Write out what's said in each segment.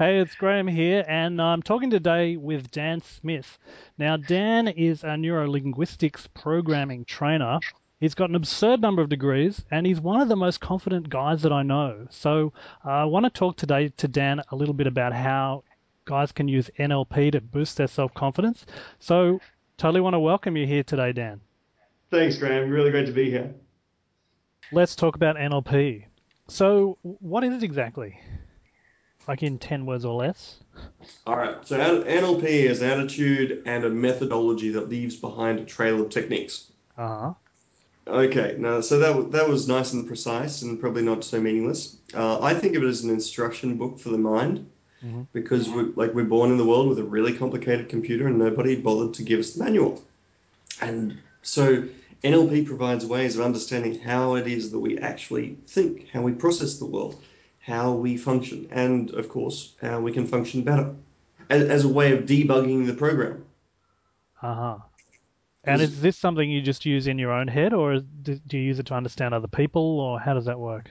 Hey, it's Graham here, and I'm talking today with Dan Smith. Now, Dan is a neurolinguistics programming trainer. He's got an absurd number of degrees, and he's one of the most confident guys that I know. So, I want to talk today to Dan a little bit about how guys can use NLP to boost their self-confidence. So, totally want to welcome you here today, Dan. Thanks, Graham. Really great to be here. Let's talk about NLP. So, what is it exactly? Like in 10 words or less? All right. So NLP is an attitude and a methodology that leaves behind a trail of techniques. Uh-huh. Okay. Now, so that was nice and precise and probably not so meaningless. I think of it as an instruction book for the mind Hmm. because we're born in the world with a really complicated computer and nobody bothered to give us the manual. And so NLP provides ways of understanding how it is that we actually think, how we process the world, how we function, and of course, how we can function better as a way of debugging the program. Uh-huh. And Because is this something you just use in your own head, or do you use it to understand other people, or how does that work?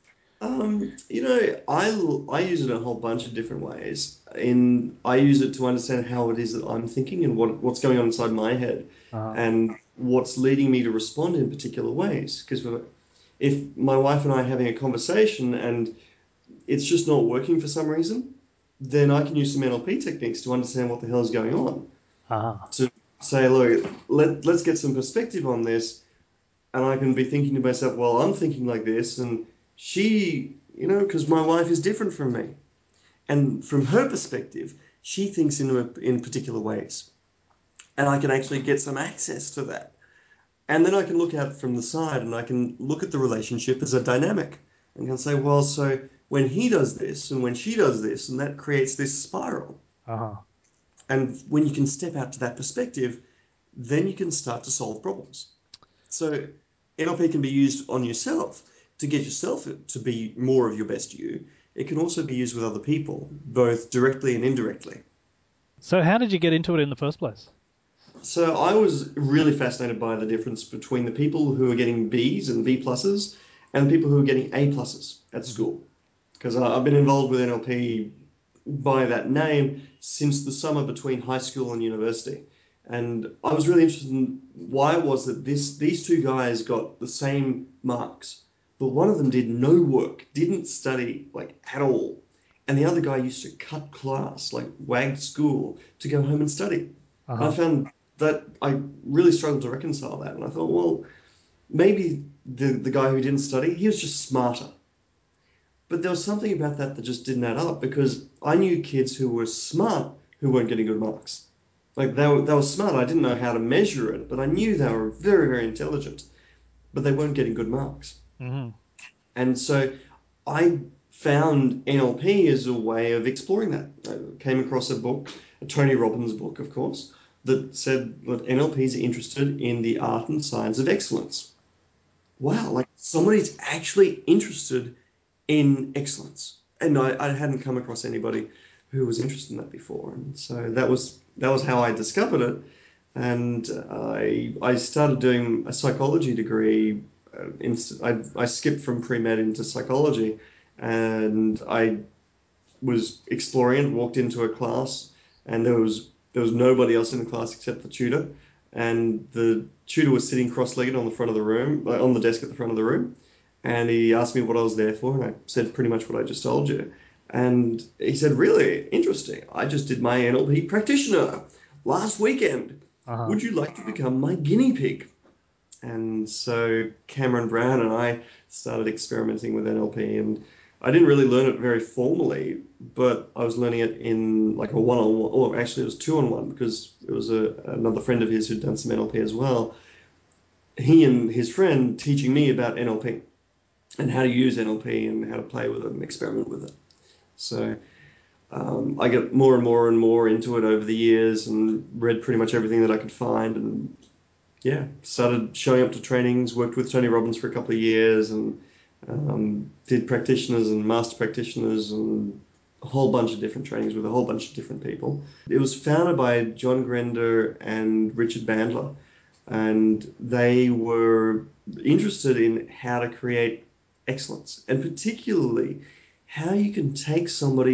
I use it in a whole bunch of different ways. I use it to understand how it is that I'm thinking and what's going on inside my head, Uh-huh. and what's leading me to respond in particular ways. Because if my wife and I are having a conversation and it's just not working for some reason, then I can use some NLP techniques to understand what the hell is going on. Uh-huh. To say, look, let's get some perspective on this. And I can be thinking to myself, well, I'm thinking like this. And she, because my wife is different from me. And from her perspective, she thinks in particular ways. And I can actually get some access to that. And then I can look out from the side and I can look at the relationship as a dynamic and can say, well, so when he does this and when she does this, and that creates this spiral. Uh-huh. And when you can step out to that perspective, then you can start to solve problems. So NLP can be used on yourself to get yourself to be more of your best you. It can also be used with other people, both directly and indirectly. So how did you get into it in the first place? So I was really fascinated by the difference between the people who are getting Bs and B pluses and the people who are getting A pluses at Hmm. school. Because I've been involved with NLP by that name since the summer between high school and university. And I was really interested in why it was that these two guys got the same marks, but one of them did no work, didn't study like at all, and the other guy used to cut class, like wagged school, to go home and study. And I Uh-huh. found that I really struggled to reconcile that. And I thought, well, maybe the guy who didn't study, he was just smarter. But there was something about that that just didn't add up because I knew kids who were smart who weren't getting good marks. Like they were smart. I didn't know how to measure it, but I knew they were very, very intelligent, but they weren't getting good marks. Hmm. And so I found NLP as a way of exploring that. I came across a book, a Tony Robbins book, of course, that said that NLP is interested in the art and science of excellence. Wow, like somebody's actually interested in excellence. And I hadn't come across anybody who was interested in that before. And so that was how I discovered it. And I started doing a psychology degree. I skipped from pre-med into psychology, and I was exploring and walked into a class, and there was nobody else in the class except the tutor, and the tutor was sitting cross-legged on the front of the room, like on the desk at the front of the room, and he asked me what I was there for, and I said pretty much what I just told you, and he said, "Really interesting. I just did my NLP practitioner last weekend. Uh-huh. Would you like to become my guinea pig?" And so Cameron Brown and I started experimenting with NLP, and I didn't really learn it very formally, but I was learning it in like a one-on-one, or actually it was two-on-one because it was another friend of his who'd done some NLP as well. He and his friend teaching me about NLP and how to use NLP and how to play with it and experiment with it. So I got more and more and more into it over the years and read pretty much everything that I could find and yeah, started showing up to trainings, worked with Tony Robbins for a couple of years, and did practitioners and master practitioners and a whole bunch of different trainings with a whole bunch of different people. It was founded by John Grinder and Richard Bandler, and they were interested in how to create excellence, and particularly how you can take somebody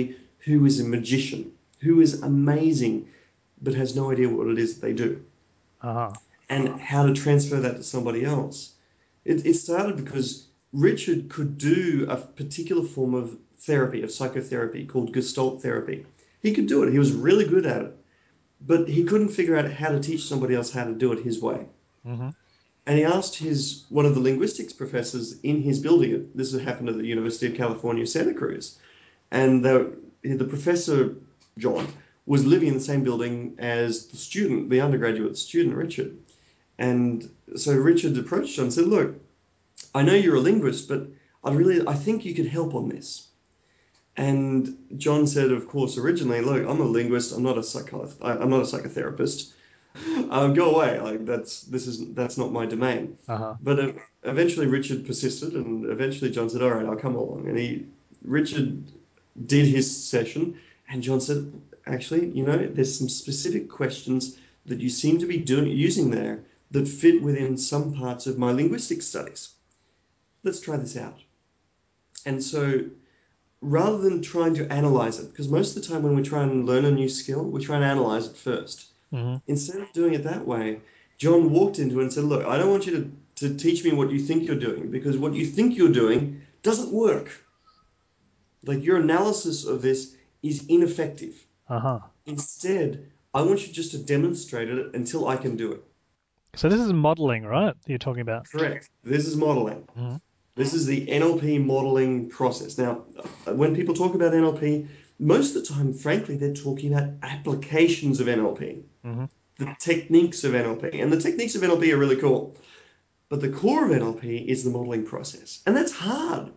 who is a magician, who is amazing, but has no idea what it is that they do, Uh-huh. and how to transfer that to somebody else. It started because Richard could do a particular form of therapy, of psychotherapy called Gestalt therapy. He could do it. He was really good at it, but he couldn't figure out how to teach somebody else how to do it his way. Mm-hmm. And he asked one of the linguistics professors in his building. This had happened at the University of California, Santa Cruz, and the professor John was living in the same building as the student, the undergraduate student Richard. And so Richard approached John and said, "Look, I know you're a linguist, but I think you could help on this." And John said, of course, originally, "Look, I'm a linguist. I'm not a I'm not a psychotherapist. Go away. Like that's not my domain." Uh-huh. But eventually, Richard persisted, and eventually, John said, "All right, I'll come along." And Richard did his session, and John said, "Actually, there's some specific questions that you seem to be using there that fit within some parts of my linguistic studies. Let's try this out." And so rather than trying to analyze it, because most of the time when we try and learn a new skill, we try and analyze it first. Mm-hmm. Instead of doing it that way, John walked into it and said, "Look, I don't want you to teach me what you think you're doing, because what you think you're doing doesn't work. Like your analysis of this is ineffective. Uh-huh. Instead, I want you just to demonstrate it until I can do it." So this is modeling, right? You're talking about. Correct. This is modeling. Mm-hmm. This is the NLP modeling process. Now, when people talk about NLP, most of the time, frankly, they're talking about applications of NLP, Mm-hmm. the techniques of NLP. And the techniques of NLP are really cool. But the core of NLP is the modeling process. And that's hard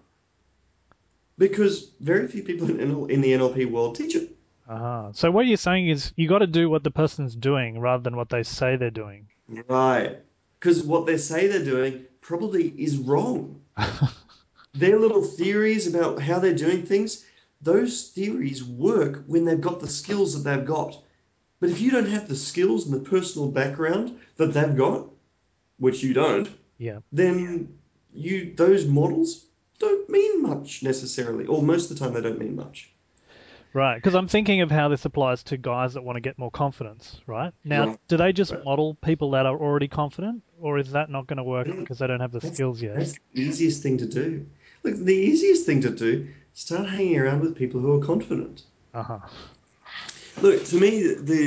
because very few people in the NLP world teach it. Uh-huh. So what you're saying is you got to do what the person's doing rather than what they say they're doing. Right. Because what they say they're doing probably is wrong. Their little theories about how they're doing things, those theories work when they've got the skills that they've got. But if you don't have the skills and the personal background that they've got, which you don't, Yeah. then those models don't mean much necessarily, or most of the time they don't mean much. Right, because I'm thinking of how this applies to guys that want to get more confidence, right? Now, Right. do they just Right. model people that are already confident, or is that not going to work You know, because they don't have the That's skills yet? that's the easiest thing to do. Look, the easiest thing to do, start hanging around with people who are confident. Uh-huh. Look, to me,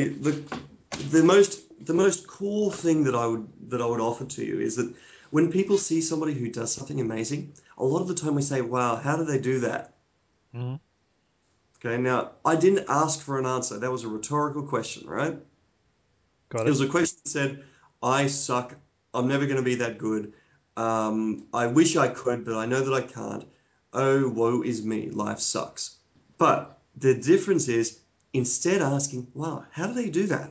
the most cool thing that I would offer to you is that when people see somebody who does something amazing, a lot of the time we say, "Wow, how do they do that?" Hmm. Okay, now I didn't ask for an answer. That was a rhetorical question, right? Got It it. was a question that said, "I suck. I'm never going to be that good. I wish I could, but I know that I can't. Oh, woe is me. Life sucks." But the difference is instead asking, "Wow, how do they do that?"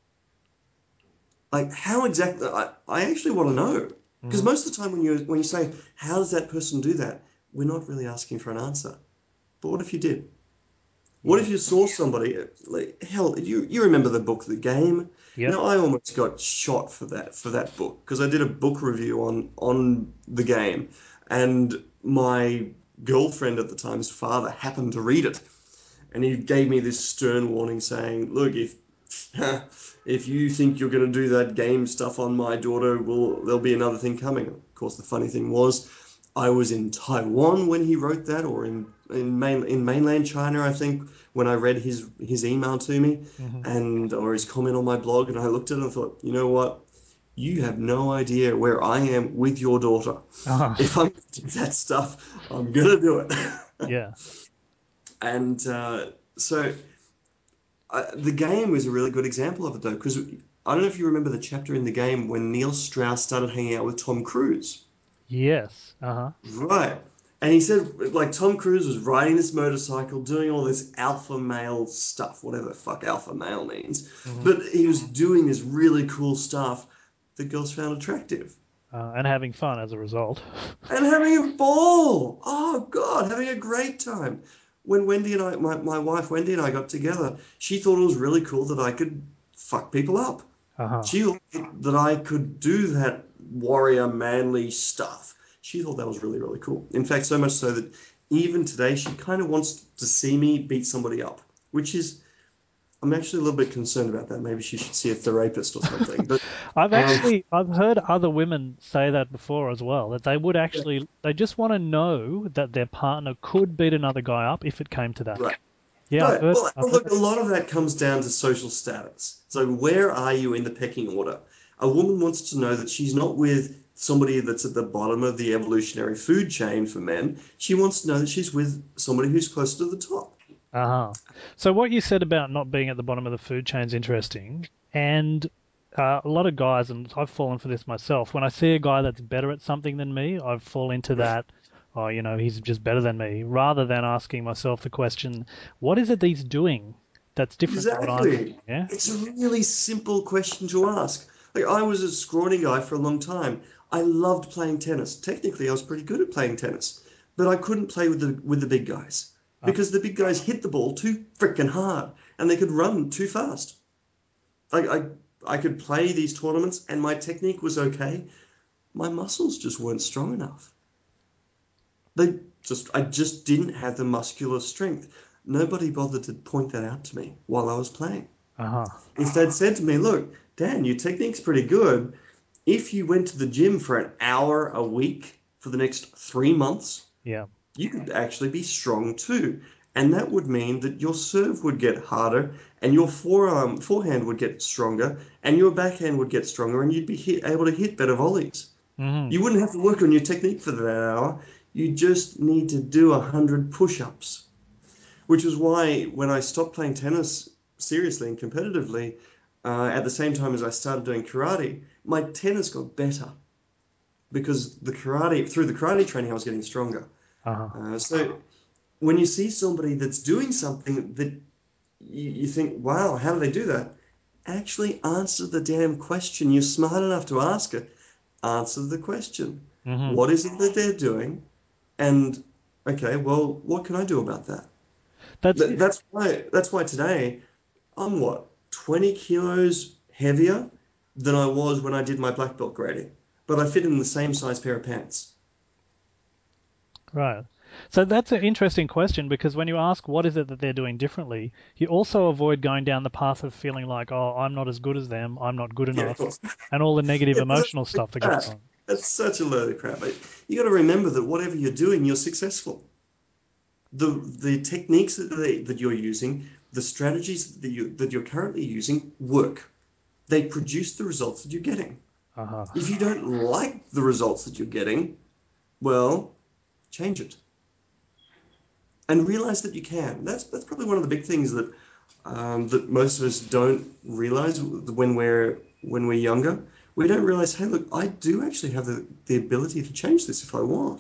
Like how exactly? I actually want to know because Hmm. most of the time when you say, "How does that person do that?" we're not really asking for an answer. But what if you did? What Yeah. if you saw somebody like hell? You remember the book The Game? Yep. Now I almost got shot for that book because I did a book review on The Game, and my girlfriend at the time's father happened to read it, and he gave me this stern warning saying, "Look, if if you think you're going to do that game stuff on my daughter, well, there'll be another thing coming." Of course, the funny thing was, I was in Taiwan when he wrote that, or in mainland China, I think, when I read his email to me, Hmm. and or his comment on my blog, and I looked at it and thought, you know what? You have no idea where I am with your daughter. If Uh-huh. I'm to do that stuff, I'm gonna do it. Yeah. And so the game was a really good example of it, though, because I don't know if you remember the chapter in the game when Neil Strauss started hanging out with Tom Cruise. Yes. Uh-huh. Right. And he said, like, Tom Cruise was riding this motorcycle, doing all this alpha male stuff, whatever the fuck alpha male means. Hmm. But he was doing this really cool stuff that girls found attractive. And having fun as a result. And having a ball. Oh, God, having a great time. When Wendy and I, my wife Wendy and I got together, she thought it was really cool that I could fuck people up. Uh-huh. She thought that I could do that warrior manly stuff. She thought that was really, really cool. In fact, so much so that even today, she kind of wants to see me beat somebody up, which is, I'm actually a little bit concerned about that. Maybe she should see a therapist or something. But um, I've heard other women say that before as well, that they would yeah, actually, they just want to know that their partner could beat another guy up if it came to that. right. Yeah, Right. Well, I've heard look, that. a lot of that comes down to social status. So where are you in the pecking order? A woman wants to know that she's not with somebody that's at the bottom of the evolutionary food chain for men. She wants to know that she's with somebody who's close to the top. Uh-huh. So what you said about not being at the bottom of the food chain is interesting. And a lot of guys, and I've fallen for this myself, when I see a guy that's better at something than me, I fall into Right. that, oh, he's just better than me, rather than asking myself the question, what is it that he's doing that's different to what I'm doing? Exactly. Yeah? It's a really simple question to ask. Like I was a scrawny guy for a long time. I loved playing tennis. Technically, I was pretty good at playing tennis, but I couldn't play with the big guys Uh-huh. because the big guys hit the ball too freaking hard and they could run too fast. I, I I could play these tournaments and my technique was okay. My muscles just weren't strong enough. I just didn't have the muscular strength. Nobody bothered to point that out to me while I was playing. Uh-huh. If they'd said to me, look, Dan, your technique's pretty good. If you went to the gym for an hour a week for the next 3 months, Yeah. you could actually be strong too. And that would mean that your serve would get harder and your forehand would get stronger and your backhand would get stronger and you'd be able to hit better volleys. Hmm. You wouldn't have to work on your technique for that hour. You just need to do 100 push-ups, which is why when I stopped playing tennis seriously and competitively, at the same time as I started doing karate, my tennis got better because through the karate training, I was getting stronger. Uh-huh. So when you see somebody that's doing something that you think, wow, how do they do that? Actually answer the damn question. You're smart enough to ask it. Answer the question. Hmm. What is it that they're doing? And okay, well, what can I do about that? That's That's why today I'm what, 20 kilos heavier than I was when I did my black belt grading, but I fit in the same size pair of pants. right. So that's an interesting question because when you ask what is it that they're doing differently, you also avoid going down the path of feeling like, oh, I'm not as good as them, I'm not good Yeah, of enough, course. and all the negative Yeah, but that's emotional stuff that goes crap. on. That's such a load of crap. You got to remember that whatever you're doing, you're successful. The techniques that you're using, the strategies that you're currently using work. They produce the results that you're getting. Uh-huh. If you don't like the results that you're getting, well, change it and realize that you can. That's probably one of the big things that most of us don't realize when we're younger. We don't realize, hey, look, I do actually have the ability to change this if I want.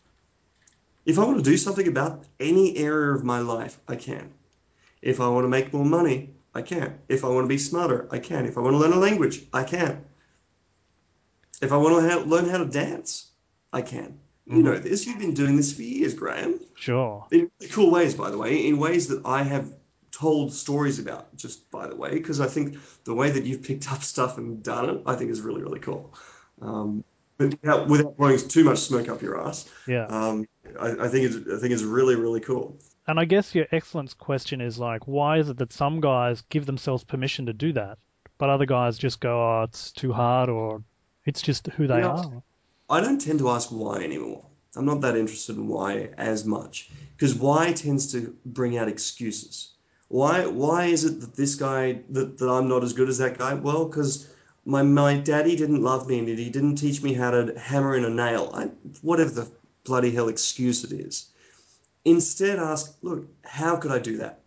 If I want to do something about any area of my life, I can. If I want to make more money, I can. If I want to be smarter, I can. If I want to learn a language, I can. If I want to learn how to dance, I can. You Hmm. know this. You've been doing this for years, Graham. Sure. In cool ways, by the way, in ways that I have told stories about, just by the way, because I think the way that you've picked up stuff and done it, I think is really, really cool. But without blowing too much smoke up your ass, Yeah. um, I think it's really, really cool. And I guess your excellence question is like, why is it that some guys give themselves permission to do that, but other guys just go, oh, it's too hard, or it's just who You they know, are? I don't tend to ask why anymore. I'm not that interested in why as much because why tends to bring out excuses. Why is it that this guy that I'm not as good as that guy? Well, because my daddy didn't love me and he didn't teach me how to hammer in a nail. Whatever the bloody hell excuse it is. Instead, ask, look, how could I do that?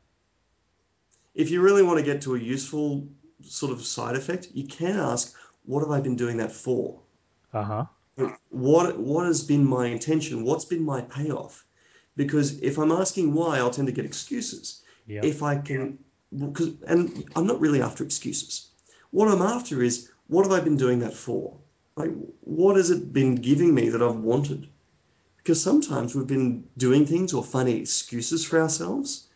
If you really want to get to a useful sort of side effect, you can ask, what have I been doing that for? Uh-huh. What has been my intention? What's been my payoff? Because if I'm asking why, I'll tend to get excuses. Yep. If I can, and I'm not really after excuses. What I'm after is what have I been doing that for? Like, what has it been giving me that I've wanted? Because sometimes we've been doing things or finding excuses for ourselves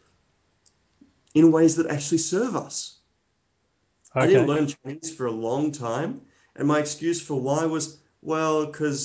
in ways that actually serve us. I didn't Okay. learn Chinese for a long time, and my excuse for why was, well,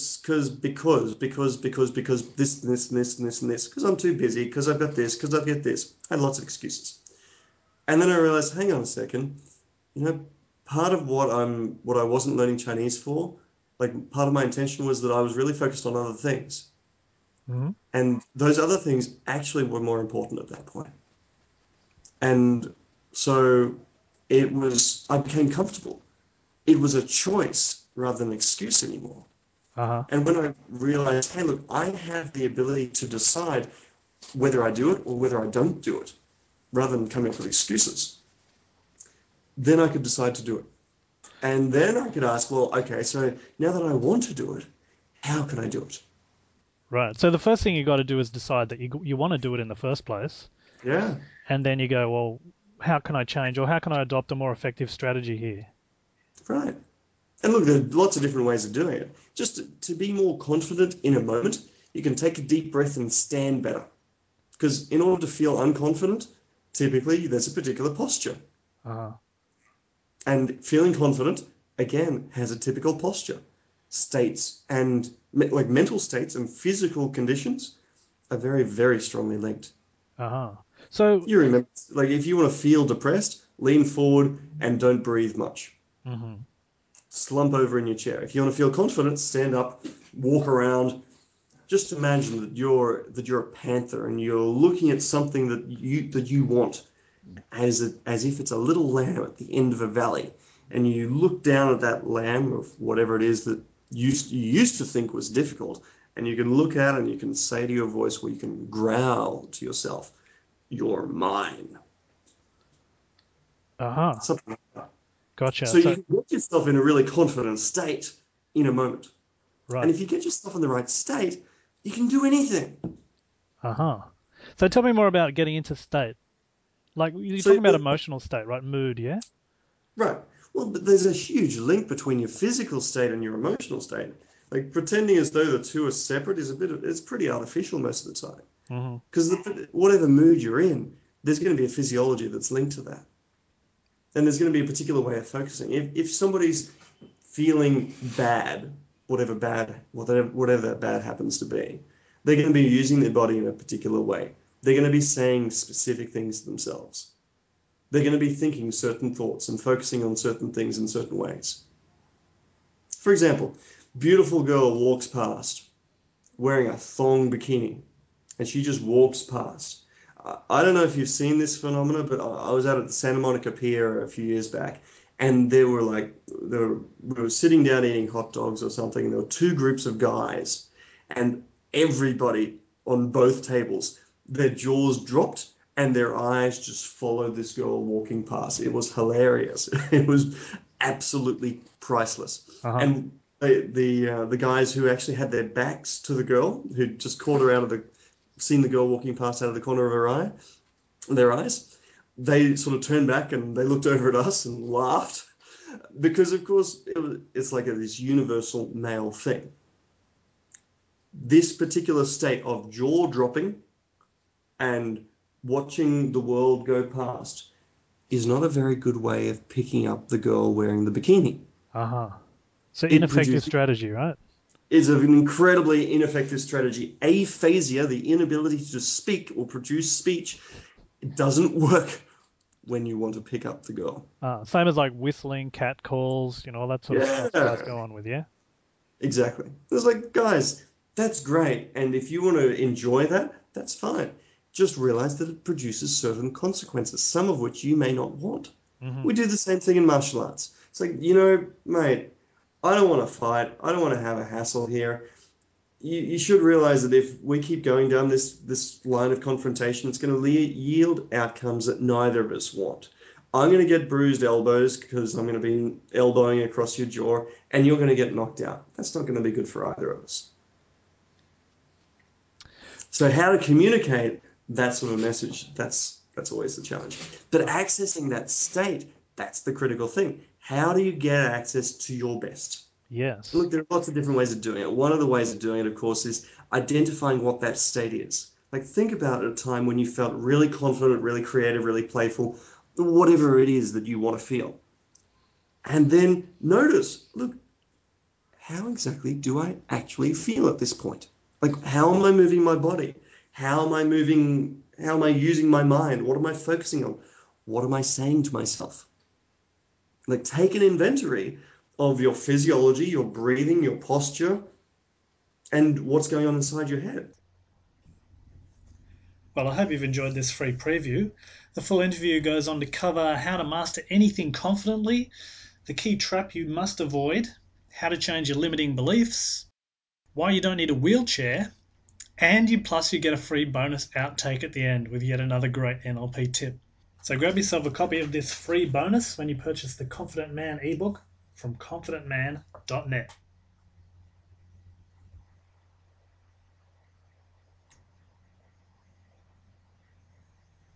because this, and this, because I'm too busy, because I've got this, because I've got this. I had lots of excuses. And then I realized, hang on a second, you know, part of what I wasn't learning Chinese for, like part of my intention was that I was really focused on other things. Hmm. And those other things actually were more important at that point. And so I became comfortable. It was a choice rather than an excuse anymore. Uh-huh. And when I realized, hey, look, I have the ability to decide whether I do it or whether I don't do it, rather than coming up with excuses, then I could decide to do it. And then I could ask, well, okay, so now that I want to do it, how can I do it? Right. So the first thing you got to do is decide that you want to do it in the first place, Yeah, and then you go, well, how can I change or how can I adopt a more effective strategy here? right. And look, there are lots of different ways of doing it. Just to be more confident in a moment, you can take a deep breath and stand better. Because in order to feel unconfident, typically there's a particular posture. Uh-huh. And feeling confident, again, has a typical posture. States and like mental states and physical conditions are very, very strongly linked. Uh-huh. So, You remember, like if you want to feel depressed, lean forward and don't breathe much. mhm. Slump over in your chair. If you want to feel confident, stand up, walk around. Just imagine that you're a panther and you're looking at something that you want as if it's a little lamb at the end of a valley, and you look down at that lamb of whatever it is that you used to think was difficult, and you can look at it and you can say to your voice, where you can growl to yourself, "You're mine," Uh-huh. something like that. Gotcha. So you So, can get yourself in a really confident state in a moment, and right. if you get yourself in the right state, you can do anything. Uh-huh. So tell me more about getting into state. Like you're So talking about emotional state, right? Mood, yeah? right. Well, but there's a huge link between your physical state and your emotional state. Like pretending as though the two are separate is it's pretty artificial most of the time. Hmm. Because whatever mood you're in, there's going to be a physiology that's linked to that. And there's going to be a particular way of focusing. If somebody's feeling bad, whatever that bad happens to be, they're going to be using their body in a particular way. They're going to be saying specific things to themselves. They're going to be thinking certain thoughts and focusing on certain things in certain ways. For example, beautiful girl walks past wearing a thong bikini, and she just walks past. I don't know if you've seen this phenomena, but I was out at the Santa Monica Pier a few years back, and we were sitting down eating hot dogs or something, and there were two groups of guys, and everybody on both tables, their jaws dropped and their eyes just followed this girl walking past. It was hilarious. It was absolutely priceless. Uh-huh. And the guys who actually had their backs to the girl, who just caught her out of the seen the girl walking past out of the corner of their eyes, they sort of turned back and they looked over at us and laughed because, of course, it's like this universal male thing. This particular state of jaw dropping and watching the world go past is not a very good way of picking up the girl wearing the bikini. Uh-huh. So It ineffective produces strategy, right? is an incredibly ineffective strategy. Aphasia, the inability to speak or produce speech, it doesn't work when you want to pick up the girl. Same as like whistling, cat calls, all that sort of stuff guys Yeah, go on with, yeah? exactly. It's like, guys, that's great. And if you want to enjoy that, that's fine. Just realize that it produces certain consequences, some of which you may not want. Hmm. We do the same thing in martial arts. It's like, mate, I don't want to fight. I don't want to have a hassle here. You should realize that if we keep going down this line of confrontation, it's going to yield outcomes that neither of us want. I'm going to get bruised elbows because I'm going to be elbowing across your jaw, and you're going to get knocked out. That's not going to be good for either of us. So how to communicate that sort of message, that's always the challenge. But accessing that state, that's the critical thing. How do you get access to your best? Yes. Look, there are lots of different ways of doing it. One of the ways of doing it, of course, is identifying what that state is. Like, think about a time when you felt really confident, really creative, really playful, whatever it is that you want to feel. And then notice, look, how exactly do I actually feel at this point? Like, how am I moving my body? How am I moving? How am I using my mind? What am I focusing on? What am I saying to myself? Like, take an inventory of your physiology, your breathing, your posture, and what's going on inside your head. Well, I hope you've enjoyed this free preview. The full interview goes on to cover how to master anything confidently, the key trap you must avoid, how to change your limiting beliefs, why you don't need a wheelchair, and you get a free bonus outtake at the end with yet another great NLP tip. So grab yourself a copy of this free bonus when you purchase the Confident Man ebook from confidentman.net.